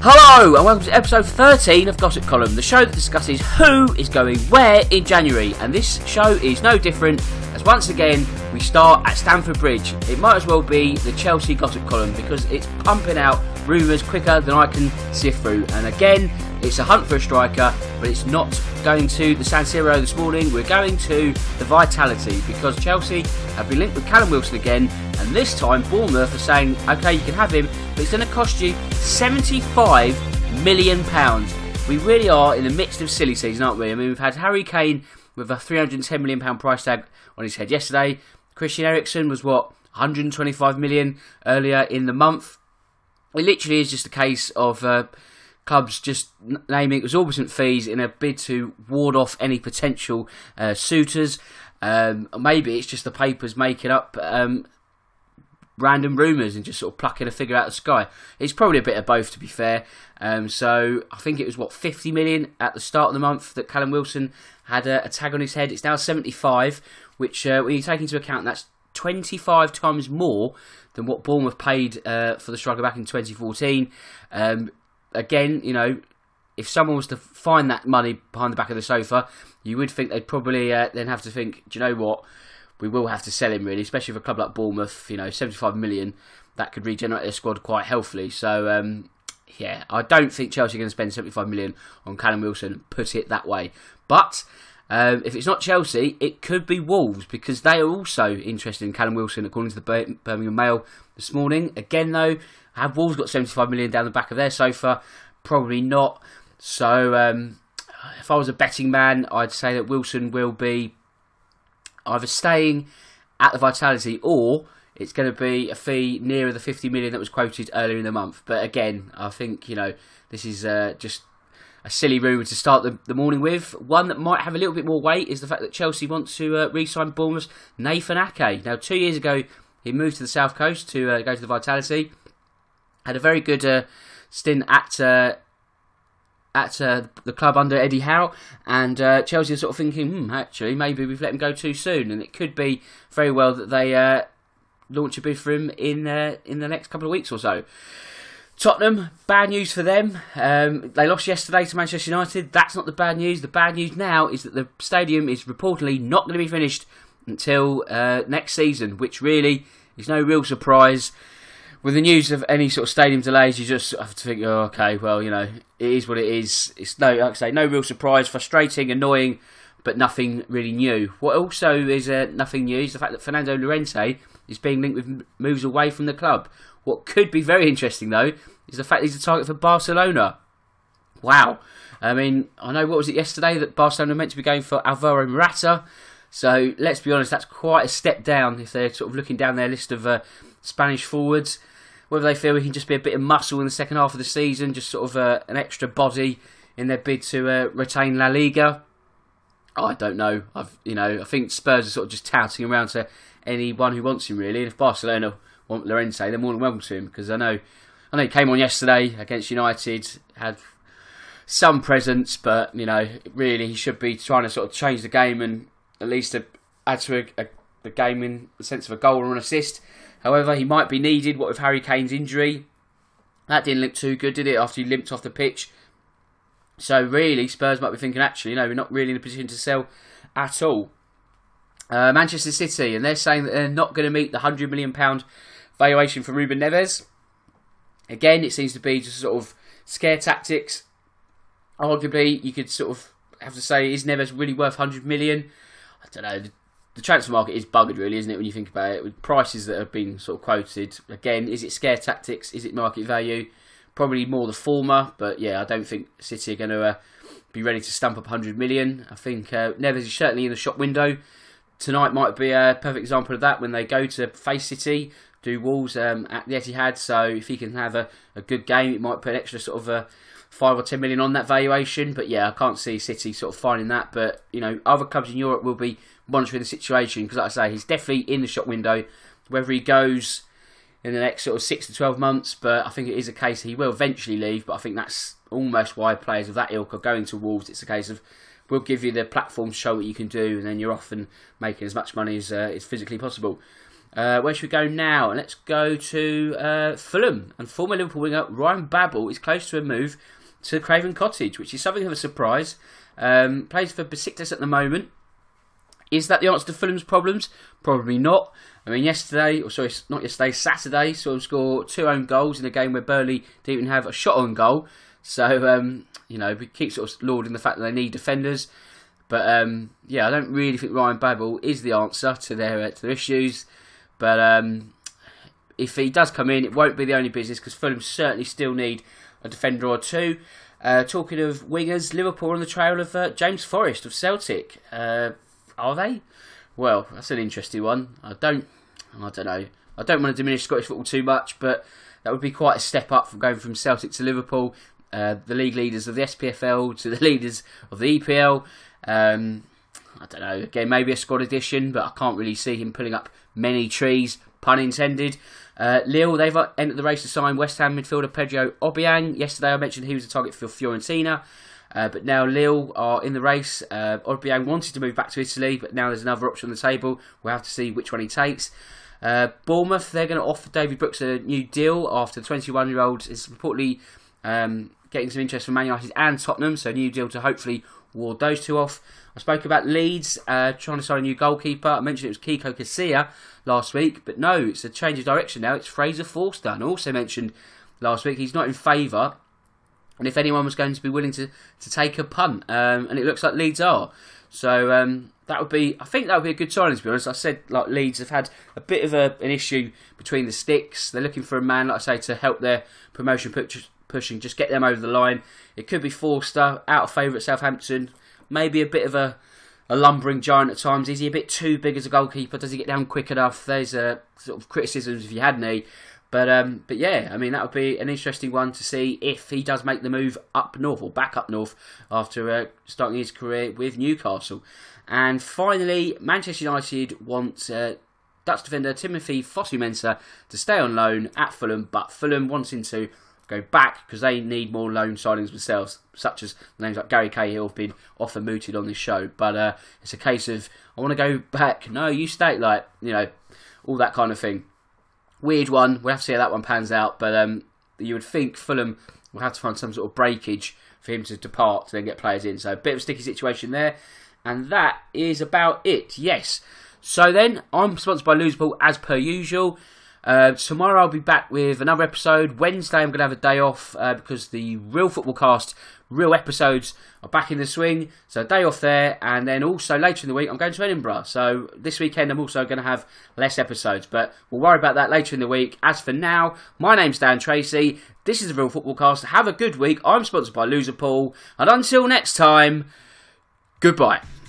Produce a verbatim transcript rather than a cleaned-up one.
Hello and welcome to episode thirteen of Gossip Column, the show that discusses who is going where in January, and this show is no different as once again we start at Stamford Bridge. It might as well be the Chelsea Gossip Column because it's pumping out rumours quicker than I can sift through, and again it's a hunt for a striker, but it's not going to the San Siro this morning. We're going to the Vitality because Chelsea have been linked with Callum Wilson again, and this time Bournemouth are saying okay, you can have him, but it's going to cost you seventy-five million pounds. We really are in the midst of silly season, aren't we? I mean, we've had Harry Kane with a three hundred ten million pounds price tag on his head yesterday. Christian Eriksen was, what, one hundred twenty-five million pounds earlier in the month. It literally is just a case of uh, clubs just naming exorbitant fees in a bid to ward off any potential uh, suitors. Um, maybe it's just the papers making up um, random rumours and just sort of plucking a figure out of the sky. It's probably a bit of both, to be fair. Um, so I think it was, what, fifty million at the start of the month that Callum Wilson had a, a tag on his head. It's now seventy-five, which uh, when you take into account that's twenty-five times more than what Bournemouth paid uh, for the striker back in twenty fourteen. Um, again, you know, if someone was to find that money behind the back of the sofa, you would think they'd probably uh, then have to think, do you know what, we will have to sell him really, especially for a club like Bournemouth. You know, seventy-five million, that could regenerate their squad quite healthily. So um, yeah, I don't think Chelsea are going to spend seventy-five million on Callum Wilson, put it that way. But um, if it's not Chelsea, it could be Wolves, because they are also interested in Callum Wilson, according to the Birmingham Mail this morning. Again though, have Wolves got seventy-five million down the back of their sofa? Probably not. So um, if I was a betting man, I'd say that Wilson will be either staying at the Vitality or it's going to be a fee nearer the fifty million that was quoted earlier in the month. But again, I think, you know, this is uh, just a silly rumour to start the, the morning with. One that might have a little bit more weight is the fact that Chelsea want to uh, re-sign Bournemouth's Nathan Ake. Now, two years ago, he moved to the South Coast to uh, go to the Vitality. Had a very good uh, stint at uh, at uh, the club under Eddie Howe, and uh, Chelsea are sort of thinking, hmm, actually, maybe we've let him go too soon, and it could be very well that they uh, launch a bid for him in uh, in the next couple of weeks or so. Tottenham, bad news for them. Um, they lost yesterday to Manchester United. That's not the bad news. The bad news now is that the stadium is reportedly not going to be finished until uh, next season, which really is no real surprise. With the news of any sort of stadium delays, you just have to think, oh, okay, well, you know, it is what it is. It's no, like I say, no real surprise, frustrating, annoying, but nothing really new. What also is uh, nothing new is the fact that Fernando Llorente is being linked with moves away from the club. What could be very interesting, though, is the fact that he's a target for Barcelona. Wow. I mean, I know, what was it yesterday, that Barcelona were meant to be going for Alvaro Morata. So, let's be honest, that's quite a step down if they're sort of looking down their list of uh, Spanish forwards. Whether they feel he can just be a bit of muscle in the second half of the season, just sort of uh, an extra body in their bid to uh, retain La Liga, I don't know. I've, you know, I think Spurs are sort of just touting around to anyone who wants him really. And if Barcelona want Llorente, they're more than welcome to him, because I know, I know he came on yesterday against United, had some presence, but you know, really he should be trying to sort of change the game and at least to add to a, a, a game in the sense of a goal or an assist. However, he might be needed, what with Harry Kane's injury. That didn't look too good, did it, after he limped off the pitch? So really, Spurs might be thinking, actually, you know, we're not really in a position to sell at all. Uh, Manchester City, and they're saying that they're not going to meet the one hundred million pounds valuation for Ruben Neves. Again, it seems to be just sort of scare tactics. Arguably, you could sort of have to say, is Neves really worth one hundred million? I don't know. The transfer market is buggered, really, isn't it, when you think about it? With prices that have been sort of quoted. Again, is it scare tactics? Is it market value? Probably more the former. But yeah, I don't think City are going to uh, be ready to stump up one hundred million. I think uh, Neves is certainly in the shop window. Tonight might be a perfect example of that when they go to face City, do Wolves um, at the Etihad. So if he can have a, a good game, it might put an extra sort of uh, five or ten million on that valuation. But yeah, I can't see City sort of finding that. But you know, other clubs in Europe will be monitoring the situation, because like I say, he's definitely in the shop window. Whether he goes in the next sort of six to twelve months, but I think it is a case he will eventually leave. But I think that's almost why players of that ilk are going to Wolves. It's a case of, we'll give you the platform to show what you can do, and then you're off and making as much money as uh, is physically possible. Uh, where should we go now? And let's go to uh, Fulham. And former Liverpool winger Ryan Babel is close to a move to Craven Cottage, which is something of a surprise. Um, plays for Besiktas at the moment. Is that the answer to Fulham's problems? Probably not. I mean, yesterday, or sorry, not yesterday, Saturday, saw him score two own goals in a game where Burnley didn't even have a shot on goal. So, um, you know, we keep sort of lauding the fact that they need defenders. But, um, yeah, I don't really think Ryan Babel is the answer to their, uh, to their issues. But um, if he does come in, it won't be the only business, because Fulham certainly still need a defender or two. Uh, talking of wingers, Liverpool are on the trail of uh, James Forrest of Celtic. Uh, are they? Well, that's an interesting one. I don't, I don't know. I don't want to diminish Scottish football too much, but that would be quite a step up from going from Celtic to Liverpool, uh, the league leaders of the S P F L to the leaders of the E P L. Um, I don't know. Again, maybe a squad addition, but I can't really see him pulling up many trees, pun intended. Uh, Lille, they've entered the race to sign West Ham midfielder Pedro Obiang. Yesterday I mentioned he was a target for Fiorentina, uh, but now Lille are in the race. Uh, Obiang wanted to move back to Italy, but now there's another option on the table. We'll have to see which one he takes. Uh, Bournemouth, they're going to offer David Brooks a new deal after the twenty-one-year-old is reportedly um, getting some interest from Man United and Tottenham, so a new deal to hopefully ward those two off. I spoke about Leeds uh, trying to sign a new goalkeeper. I mentioned it was Kiko Casilla last week, but no, it's a change of direction now. It's Fraser Forster. And I also mentioned last week he's not in favour, and if anyone was going to be willing to, to take a punt, um, and it looks like Leeds are. So um, that would be, I think that would be a good signing, to be honest. I said like Leeds have had a bit of a, an issue between the sticks. They're looking for a man, like I say, to help their promotion push, pushing, just get them over the line. It could be Forster, out of favour at Southampton. Maybe a bit of a, a lumbering giant at times. Is he a bit too big as a goalkeeper? Does he get down quick enough? There's uh, sort of criticisms if you had any. But um, but yeah, I mean, that would be an interesting one to see if he does make the move up north, or back up north, after uh, starting his career with Newcastle. And finally, Manchester United want uh, Dutch defender Timothy Fosu-Mensah to stay on loan at Fulham, but Fulham wanting to go back because they need more loan signings themselves, such as names like Gary Cahill have been often mooted on this show. But uh, it's a case of, I want to go back. No, you stay, like, you know, all that kind of thing. Weird one. We'll have to see how that one pans out. But um, you would think Fulham will have to find some sort of breakage for him to depart to then get players in. So a bit of a sticky situation there. And that is about it. Yes. So then, I'm sponsored by Losepool as per usual. Uh, tomorrow I'll be back with another episode. Wednesday I'm going to have a day off uh, because the Real Football Cast, real episodes are back in the swing. So a day off there, and then also later in the week I'm going to Edinburgh. So this weekend I'm also going to have less episodes, but we'll worry about that later in the week. As for now, my name's Dan Tracy. This is the Real Football Cast. Have a good week. I'm sponsored by Losepool, and until next time, goodbye.